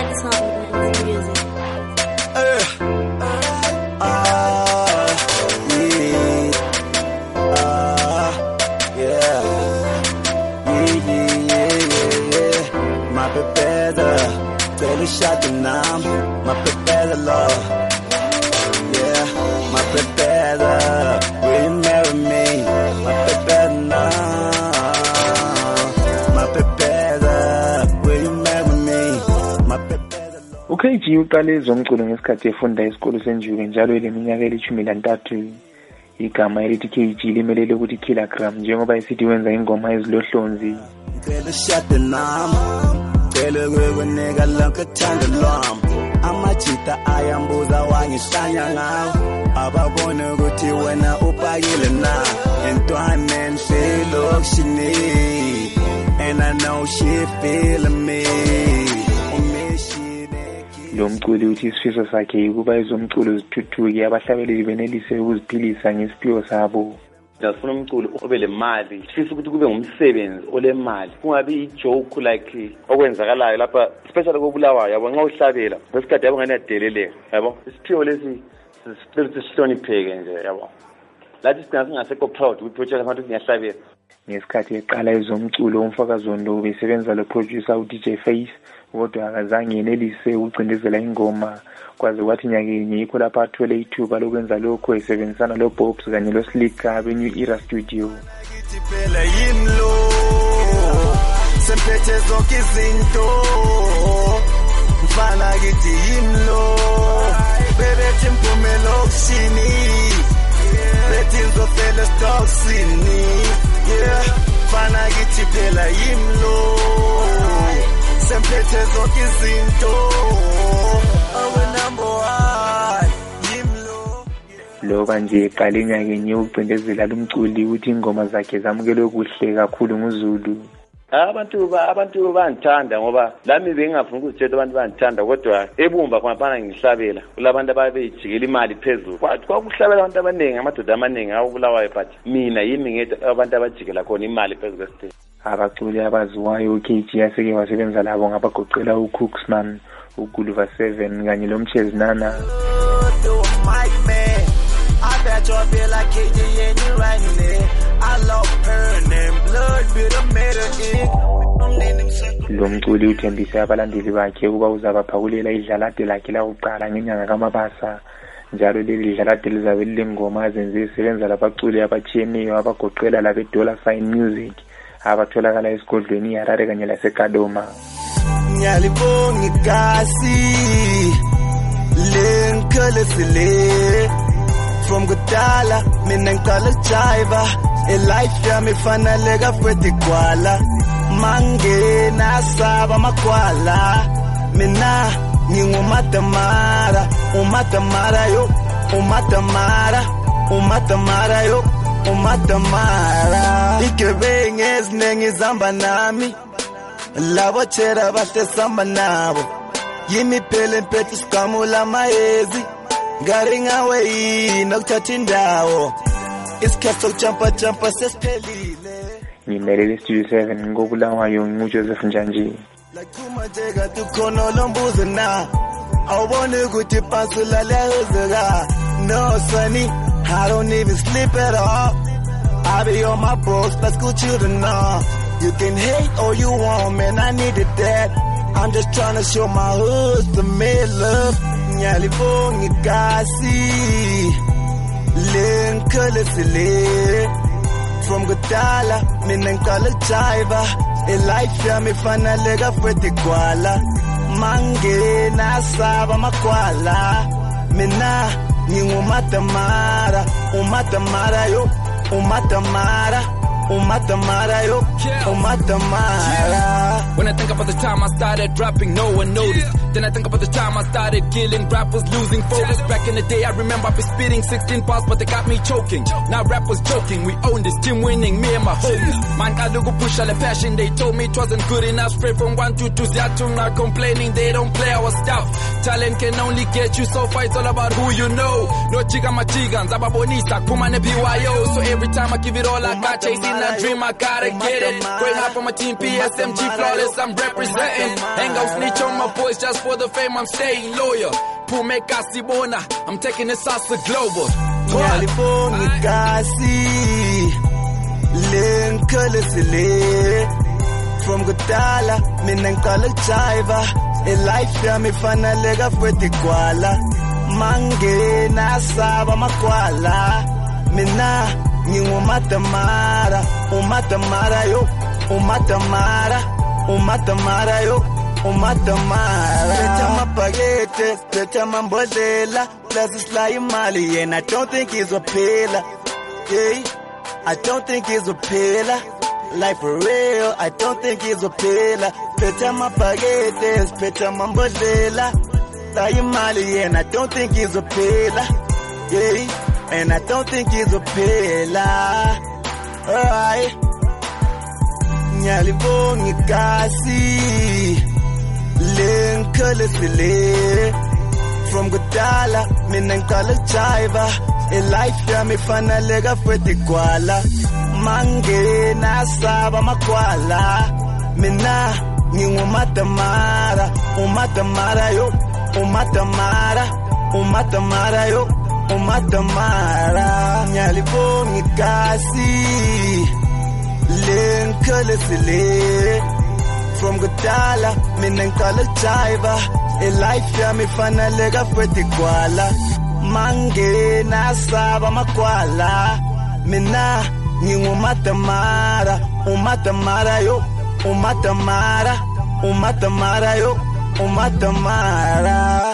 UKG uqale ezomculo ngesikhathi efunda esikolo senjuke njalo eleminyaka eli-13. Igama elithi KG limelele ukuthi kilogram njengoba esithi wenza ingoma ezilohlonzi. Amachita ayambuza wangihlanya ngawo ababone ukuthi wena upakile na entwana enhlelokshini and I know she feeling me. Lo mculi uthi isifiso sakhe ukuba ezomculo zithuthuke abahlabeleli benelise ukuziphilisa ngesiphiwo sabo. Ngifuna umculo obe le mali, sifisa ukuthi kube ngumsebenzi ole mali, kungabi ijoke like okwenzakalayo lapha especially koBulawayo yabo nxa uhlabela ngesikhathi yabo ngenadeleleka yabo isiphiwo lesi sisiphilisa sihlonipheke nje yabo lathi singasekho proud we project abantu ngiyahlabela. Ngesikhathi eqala ezomculo umfakazondo ubesebenza lo producer uDJ Face kodwa akazange yenelise ukucindezela ingoma kwaze kwathi nyakenye yikho lapha athole ithuba lokwenza lokho esebenzisana lo Bobs kanye lo Slicker beNew Era Studio. Phela yimlo semphethe zonke izinto mfana kithi yimlo bebethi impumelo kushini bethi ngizofela stocksini yeah mfana kithi phela yimlo semphethe zonke izinto awe number 1 yimlo. Loba nje eqale nyakenye ukucindezela lo mculi ukuthi ingoma zakhe zamukelwe kuhle kakhulu nguZulu. Abantu bangithanda ngoba lami bengingafuna ukuzithetha abantu bangithanda kodwa ebumba khona ngihlabela kulabantu ababejikela imali phezulu kwakuhlabela abantu abaningi amadoda amaningi awubulawayo but mina yimi ngithi abantu abajikela khona imali phezulu kwestage. Abaculi abaziwayo uKG yaseke wasebenza labo ngabagoqela uCooksman, uGuluva 7 kanye loMchezi Nana. I bet you feel like KG and you right there. I love her and blood with a metal. Lo mculi uthembise abalandeli bakhe ukuba uzabaphakulela idlalade lakhe lakuqala ngenyanga kaMabasa. Njalo leli dlalade lizabe lilengoma azenze isebenza labaculi abatshiyeneyo abagoqela labeDollar Sign Music abatholakala esigodlweni iHarare kanye laseKadoma. Nyalibonga igasi lenkolesile from kudala mina ngiqala jiva elife yami faneleka futhi kwala mangena saba makwala mina ngingumatamara yo umatamara yo igebenge ezinengi zihamba nami labo tshera bahle samba nabo yimi phela empethu sigamula mayezi ngaringa way nokuthatha indawo isikhathi sokujumpa sesiphelile. Ngimelele Studio 7 ngoBulawayo nguJoseph Njanji. Lakumajeka tukhono lombuzo na awubone ukuthi phansi lalezeka no sunny I don't even sleep at all. I be on my bros, let's go to the know. You can hate all you want, man, I needed that. I'm just trying to show my hood some mad love. Nyalibonga igasi lenkolesile from kudala mina ngiqala jiva elife yami faneleka futhi kwala mangena saba makwala mina ngingumatamara yo umatamara yo umatamara. When I think about the time I started rapping, no one noticed. Then I think about the time I started killing rappers, losing focus. Back in the day, I remember I was spitting 16 bars, but they got me choking. Now rappers joking, we own this team winning, me and my homies. Man, I look push all the passion. They told me it wasn't good enough. Straight from 1 to 2, not complaining. They don't play our stuff. Talent can only get you so far, it's all about who you know. No chica machigans, ababonisa, kumane PYO. So every time I give it all I got, chasing that dream, I gotta get it. Going out for my team, PSMG flawless, I'm representing. Ain't gon' snitch on my boys just for the fame, I'm staying loyal. Pume Kasibona, I'm taking this sauce to global. California Kasi, Lincoln from Gudala, Minankala Chiva, a life ya mi fana lega fweti kwala. Mange na saba makwala, mina ni umatamara, umatamara yo, umatamara, umatamara yo. Umatamara Peta mapagete, peta mambodela Plus it's like Mali and I don't think he's a pillar. Yeah, I don't think he's a pillar. Like for real, I don't think he's a pillar. Peta mapagete, peta mambodela Like Mali and I don't think he's a pillar. Yeah, and I don't think he's a pillar. Alright Nyalibongi Kasi from Gudala, Minankala Chiva, a life ya mi fana lega fweti kwala. Mange na saba makwala, mina ni umatamara, umatamara yo, umatamara, umatamara yo, umatamara. Nyalibongi Kasi, Lincoln from Gudala, Minankala Chiva, a life ya mi fana lega fweti kwala. Mange na saba makwala, mina ni umatamara, umatamara yo, umatamara, umatamara yo, umatamara.